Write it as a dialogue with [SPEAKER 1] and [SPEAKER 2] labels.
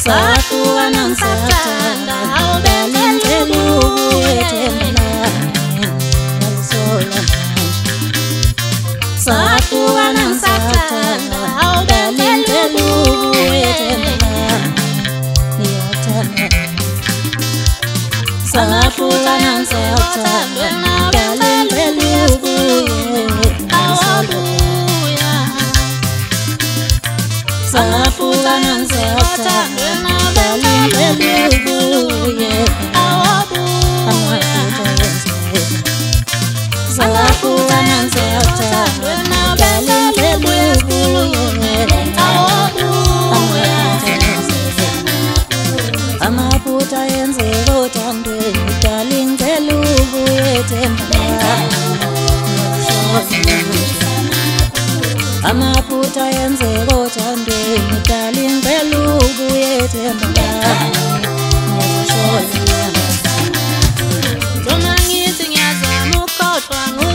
[SPEAKER 1] Sahlukana ngisathanda awubenzela ubuthembela ngiyazisola Sahlukana ngisathanda awubenzela ubuthembela ngiyathanda Sahlukana ngisathanda awubenzela ubuthembela Sahlukana ngisathanda amaphutha yenzeka othandweni darling ngicela ubuye thembela amaphutha yenzeka othandweni darling ngicela ubuye thembela ngiyashola noma ngithi ngiyazama ukukhohlwa